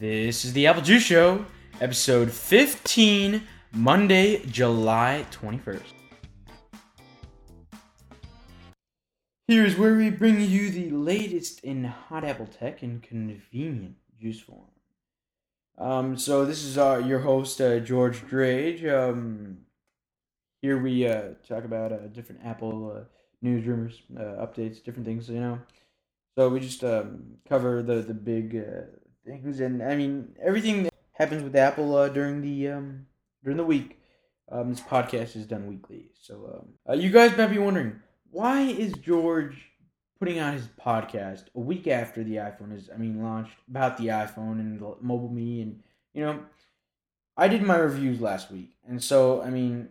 This is the Apple Juice Show, episode 15, Monday, July 21st. Here's where we bring you the latest in hot Apple tech in convenient juice form. So this is your host, George Drage. Here we talk about different Apple news, rumors, updates, different things, So we just cover the big things, and I mean everything that happens with Apple during the week. This podcast is done weekly, so you guys might be wondering, why is George putting out his podcast a week after the iPhone is launched, about the iPhone and the Mobile Me, and I did my reviews last week, and so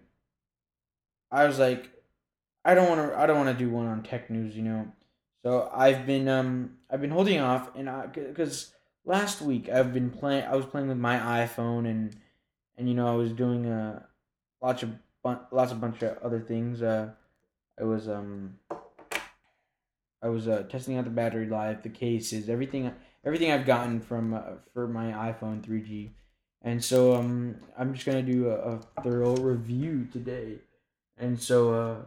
I was like, I don't want to do one on tech news, So I've been holding off, and because last week I was playing with my iPhone, and I was doing lots of bunch of other things. I was testing out the battery life, the cases, everything I've gotten from for my iPhone 3G, and so I'm just gonna do a thorough review today, and so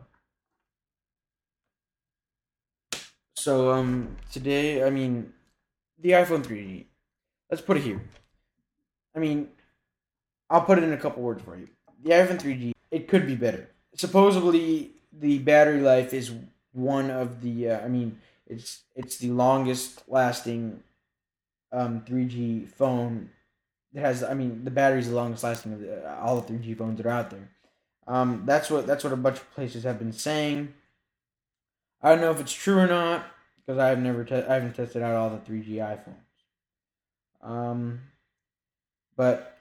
today, the iPhone 3G. Let's put it here. I'll put it in a couple words for you. The iPhone 3G, it could be better. Supposedly, the battery life is one of the. It's the longest lasting 3G phone. It has. The battery's the longest lasting of all the 3G phones that are out there. That's what a bunch of places have been saying. I don't know if it's true or not, because I haven't tested out all the 3G iPhones. But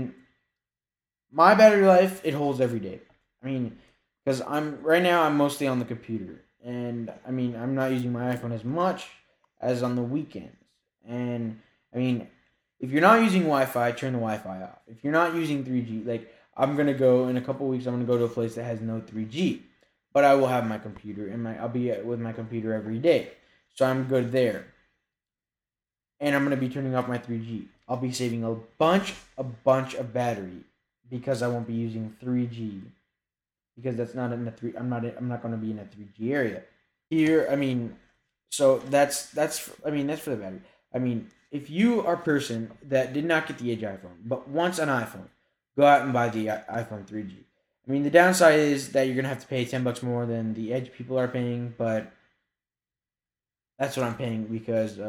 my battery life, it holds every day. Because I'm mostly on the computer, and I'm not using my iPhone as much as on the weekends. And if you're not using Wi-Fi, turn the Wi-Fi off. If you're not using 3G, I'm gonna go in a couple weeks. I'm gonna go to a place that has no 3G. But I will have my computer, and I'll be with my computer every day, so I'm good there. And I'm gonna be turning off my 3G. I'll be saving a bunch of battery, because I won't be using 3G, because that's not in the three. I'm not gonna be in a 3G area here. So that's for the battery. If you are a person that did not get the Edge iPhone but wants an iPhone, go out and buy the iPhone 3G. The downside is that you're going to have to pay $10 more than the Edge people are paying, but that's what I'm paying because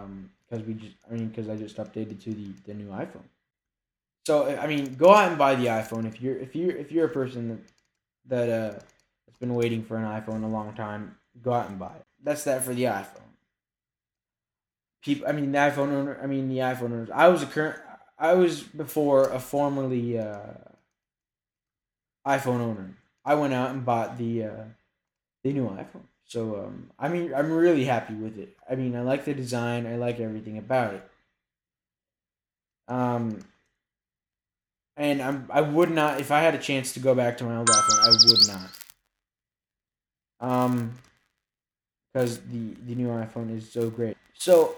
I just updated to the new iPhone. So, go out and buy the iPhone if you're a person that has been waiting for an iPhone a long time. Go out and buy it. That's that for the iPhone. The iPhone owners. I was before a formerly iPhone owner. I went out and bought the new iPhone. So I'm really happy with it. I like the design. I like everything about it. And I would not, if I had a chance to go back to my old iPhone, I would not. Because the new iPhone is so great. So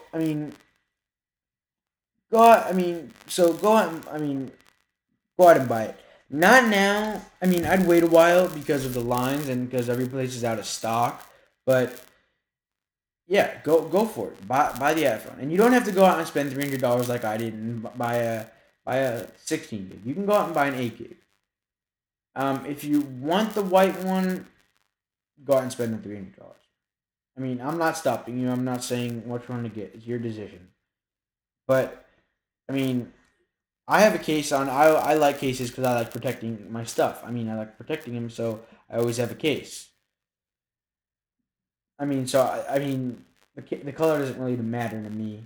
go out and buy it. Not now. I'd wait a while because of the lines and because every place is out of stock. But yeah, go for it. Buy the iPhone, and you don't have to go out and spend $300 like I did and buy a 16 gig. You can go out and buy an 8 gig. If you want the white one, go out and spend the $300. I'm not stopping you. I'm not saying which one to get. It's your decision. But I have a case on. I like cases because I like protecting my stuff. I like protecting them, so I always have a case. The color doesn't really matter to me.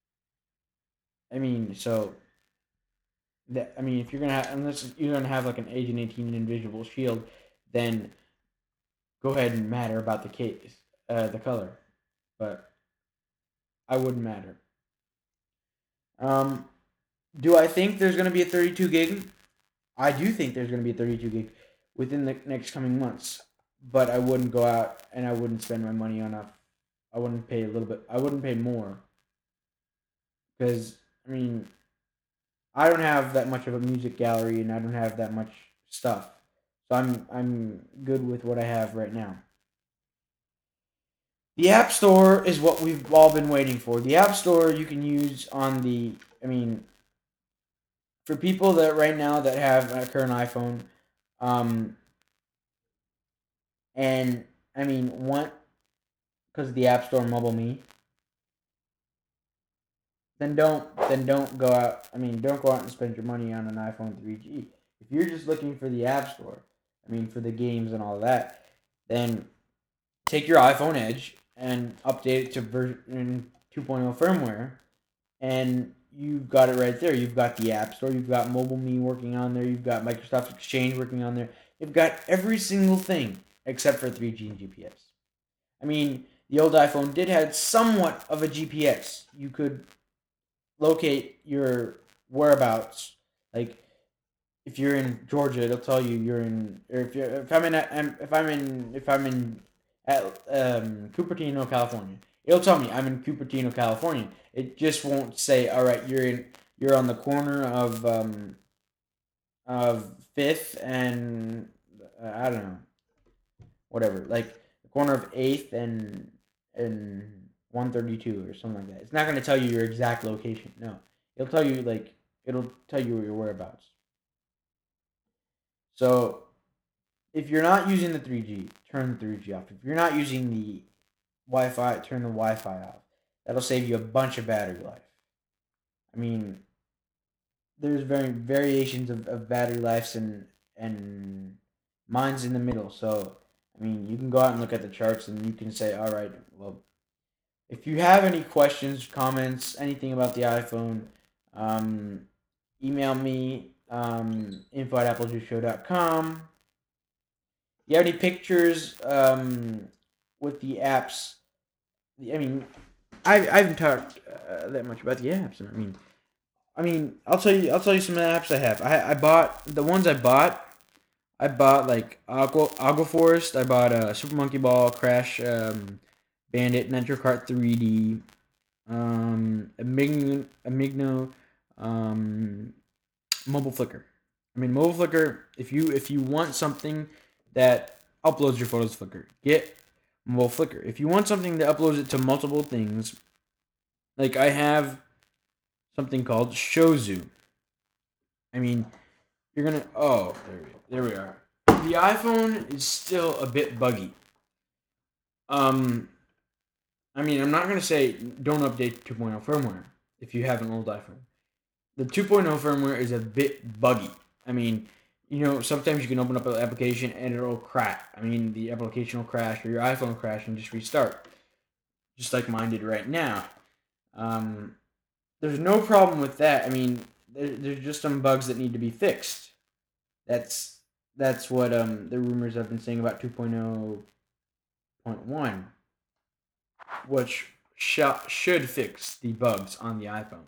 If you're gonna have, unless you're gonna have like an Agent 18 invisible shield, then go ahead and matter about the case, the color, but I wouldn't matter. Do I think there's going to be a 32 gig? I do think there's going to be a 32 gig within the next coming months, but I wouldn't go out and I wouldn't spend my money on I wouldn't pay more because I mean, I don't have that much of a music gallery, and I don't have that much stuff. So I'm good with what I have right now. The App Store is what we've all been waiting for. The App Store you can use on the. I mean, for people that right now that have a current iPhone, um, and I mean, want because of the App Store Mobile Me, then don't go out. I mean, don't go out and spend your money on an iPhone 3G. If you're just looking for the App Store, I mean, for the games and all that, then take your iPhone Edge and update it to version 2.0 firmware, and you've got it right there. You've got the App Store, you've got Mobile Me working on there, you've got Microsoft Exchange working on there. You've got every single thing except for 3G and GPS. I mean, the old iPhone did have somewhat of a GPS. You could locate your whereabouts. Like if you're in Georgia, it'll tell you you're in. Or if I'm in at Cupertino, California, it'll tell me I'm in Cupertino, California. It just won't say, all right, you're on the corner of Fifth and I don't know, whatever, like the corner of Eighth and 132 or something like that. It's not going to tell you your exact location. No, it'll tell you your whereabouts. So if you're not using the 3G, turn the 3G off. If you're not using the Wi-Fi, turn the Wi-Fi off. That'll save you a bunch of battery life. I mean, there's variations of battery lives, and mine's in the middle. So I mean, you can go out and look at the charts, and you can say, all right, well, if you have any questions, comments, anything about the iPhone, um, email me, info@applejuiceshow.com. You have any pictures with the apps? I mean, I haven't talked that much about the apps. I'll tell you some of the apps I have. I bought the ones I bought. I bought like Aqua Forest. I bought Super Monkey Ball, Crash Bandit, Nitro Kart 3D, Amigno, Mobile Flickr. I mean, Mobile Flickr. If you want something that uploads your photos to Flickr, get Mobile Flickr. If you want something that uploads it to multiple things, like I have something called Shozu. I mean, you're gonna. Oh, there we are. The iPhone is still a bit buggy. Um, I mean, I'm not gonna say don't update 2.0 firmware if you have an old iPhone. The 2.0 firmware is a bit buggy. I mean, sometimes you can open up an application and it'll crash. I mean, the application will crash or your iPhone will crash and just restart, just like mine did right now. There's no problem with that. I mean, there's just some bugs that need to be fixed. That's what the rumors have been saying about 2.0.1, which should fix the bugs on the iPhone.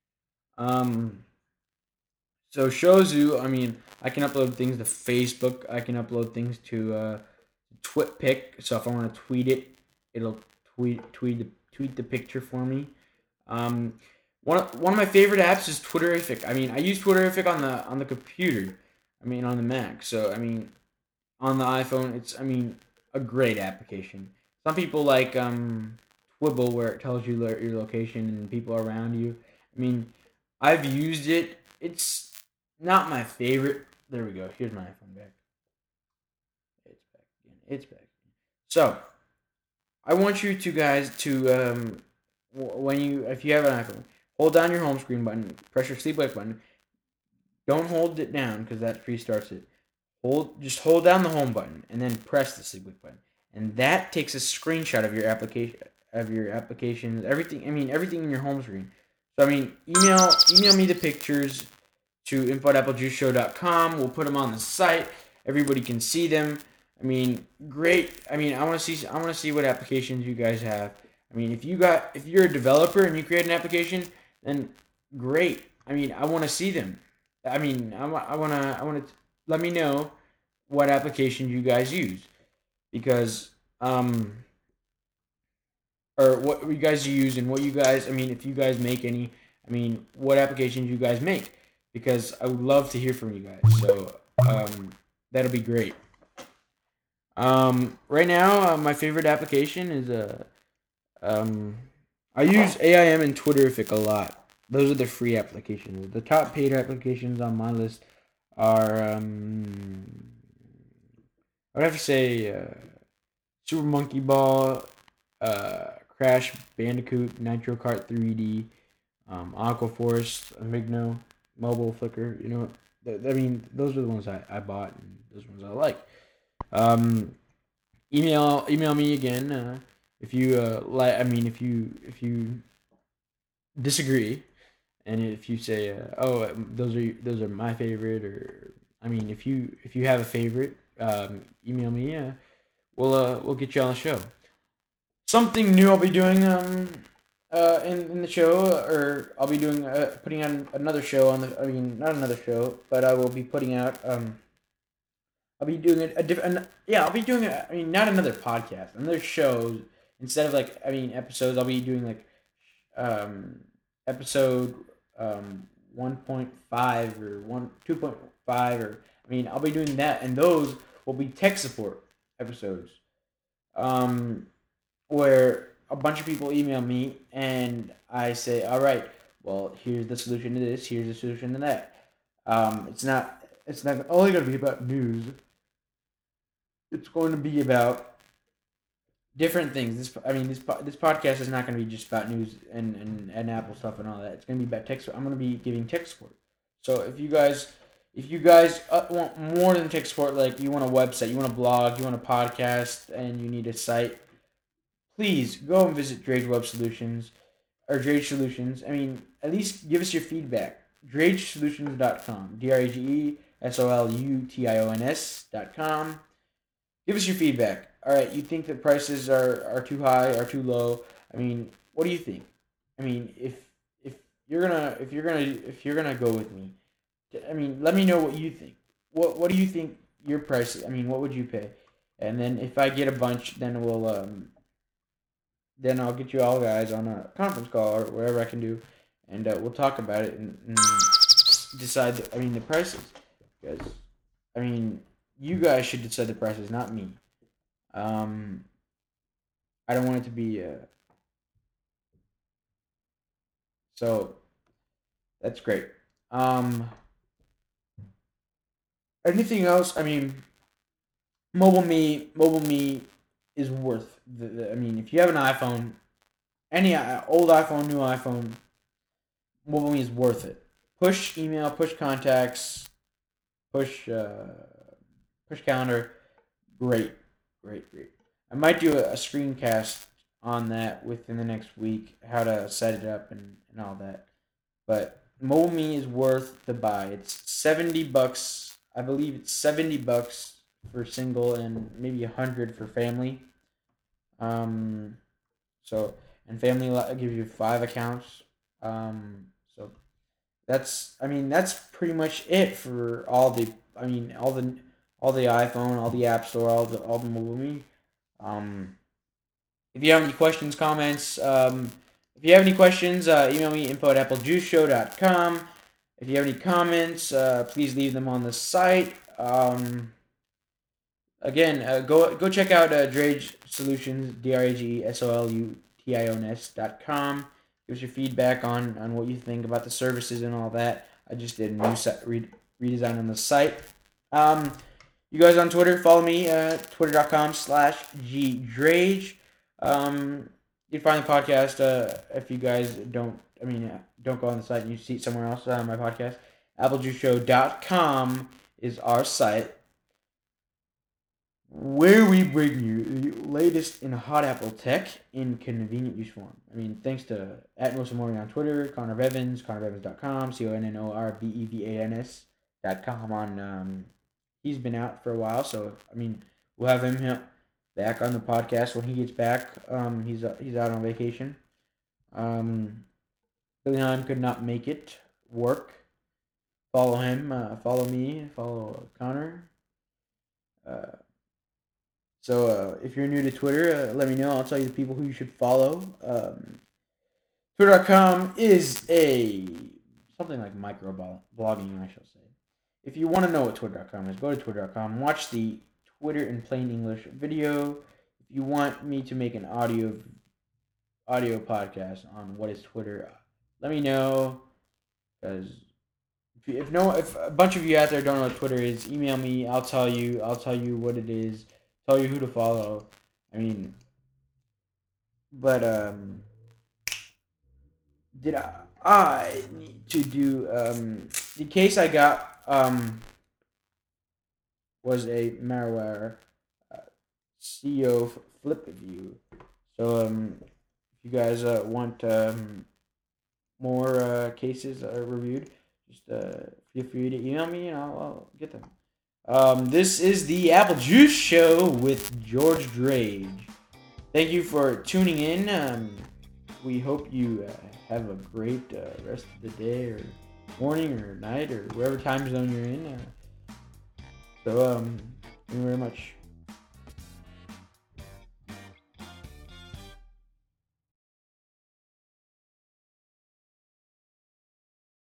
So Shozu, I mean, I can upload things to Facebook. I can upload things to TwitPic. So if I want to tweet it, it'll tweet the picture for me. One of my favorite apps is Twitterrific. I mean, I use Twitterrific on the computer. I mean, on the Mac. So I mean, on the iPhone, it's a great application. Some people like Twibble, where it tells you your location and people around you. I mean, I've used it. It's not my favorite. There we go. Here's my iPhone back. It's back again. It's back again. So, I want you to guys to if you have an iPhone, hold down your home screen button, press your sleep wake button. Don't hold it down because that restarts it. Just hold down the home button and then press the sleep wake button, and that takes a screenshot of your applications, everything. I mean, everything in your home screen. So I mean, email me the pictures to info@applejuiceshow.com. We'll put them on the site. Everybody can see them. I mean, great. I mean, I want to see what applications you guys have. I mean, if you're a developer and you create an application, then great. I mean, I want to see them. I mean, I want to let me know what application you guys use, because or what you guys use and what you guys. I mean, if you guys make any I mean, what applications you guys make, because I would love to hear from you guys. So that'll be great. Right now, my favorite application is um, I use AIM and Twitterrific a lot. Those are the free applications. The top paid applications on my list are I would have to say Super Monkey Ball, Crash Bandicoot, Nitro Kart 3D, Aqua Force, Amigno, Mobile Flicker. You know, I mean, those are the ones I bought, and those ones I like. Um, email me again if you like. I mean, if you disagree, and if you say, oh, those are my favorite, or I mean, if you have a favorite, email me. We'll get you on the show. Something new I'll be doing in the show, or I'll be doing putting on another show on the. I mean, not another show, but I will be putting out I'll be doing a different. Yeah, I'll be doing. I mean, not another podcast, another show. Instead of like, I mean, episodes. I'll be doing like, um, episode 1.5 or 2.5, or I mean, I'll be doing that, and those will be tech support episodes. Um, where a bunch of people email me and I say, all right, well, here's the solution to this. Here's the solution to that. It's not. It's not only going to be about news. It's going to be about different things. This podcast is not going to be just about news and Apple stuff and all that. It's going to be about tech. I'm going to be giving tech support. So if you guys want more than tech support, like you want a website, you want a blog, you want a podcast, and you need a site, please go and visit Drage Web Solutions or Drage Solutions. I mean, at least give us your feedback. DrageSolutions.com. DrageSolutions.com. Give us your feedback. All right, you think the prices are too high or too low? I mean, what do you think? I mean, if you're gonna go with me, I mean, let me know what you think. What do you think your price is? I mean, what would you pay? And then if I get a bunch, then I'll get you all guys on a conference call or whatever I can do, and we'll talk about it and decide. I mean, the prices, because I mean, you guys should decide the prices, not me. Um, I don't want it to be so. That's great. Um, anything else? I mean, mobile me is worth. I mean, if you have an iPhone, any old iPhone, new iPhone, mobile me is worth it. Push email, push contacts, push push calendar. Great, great, great. I might do a screencast on that within the next week, how to set it up and all that. But MoMe is worth the buy. It's $70. I believe it's $70 for single and maybe 100 for family. Um, so and family gives you 5 accounts. So that's pretty much it for all the. I mean all the iPhone, all the App Store, all the mobile me. Um, if you have any questions, comments, if you have any questions, email me info@applejuiceshow.com. If you have any comments, please leave them on the site. Again, go check out Drage Solutions, DrageSolutions.com. Give us your feedback on what you think about the services and all that. I just did a new redesign on the site. You guys on Twitter, follow me at twitter.com/gdrage. You can find the podcast if you guys don't go on the site and you see it somewhere else on my podcast. AppleJuiceShow.com is our site where we bring you the latest in hot Apple tech in convenient use form. I mean, thanks to @MosaMori on Twitter, Connor Bevans, ConnorBevans.com, ConnorBevans.com on he's been out for a while, so I mean we'll have him back on the podcast when he gets back. He's out on vacation. Billy Heim could not make it work. Follow him. Follow me. Follow Connor. So if you're new to Twitter, let me know. I'll tell you the people who you should follow. Twitter.com is a something like micro blogging, I shall say. If you want to know what Twitter.com is, go to Twitter.com. Watch the Twitter in plain English video. If you want me to make an audio podcast on what is Twitter, let me know. Because if a bunch of you out there don't know what Twitter is, email me. I'll tell you. I'll tell you what it is. Tell you who to follow. I mean, but did I need to do the case I got was a malware CEO flip review. So if you guys want more cases reviewed, just feel free to email me and I'll get them. This is the Apple Juice Show with George Drage. Thank you for tuning in. We hope you have a great rest of the day or morning or night or wherever time zone you're in. Thank you very much.